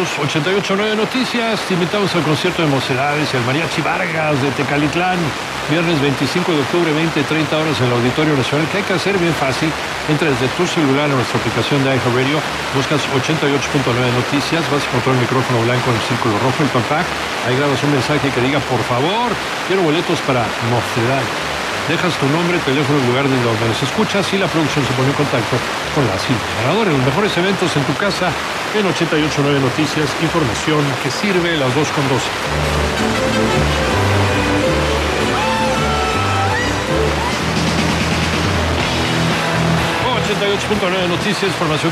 Amigos, 88.9 Noticias, te invitamos al concierto de Mocedades y al Mariachi Vargas de Tecalitlán, viernes 25 de octubre, 20-30 horas en el Auditorio Nacional. ¿Qué hay que hacer? Bien fácil, entra desde tu celular a nuestra aplicación de iHeartRadio, buscas 88.9 Noticias, vas a encontrar un micrófono blanco en el círculo rojo, el compact, ahí grabas un mensaje que diga, por favor, quiero boletos para Mocedades. Dejas tu nombre, teléfono, el lugar de donde nos escuchas y la producción se pone en contacto con la cinta ganadora. Los mejores eventos en tu casa en 88.9 Noticias, información que sirve las 2:12. 88.9 Noticias, información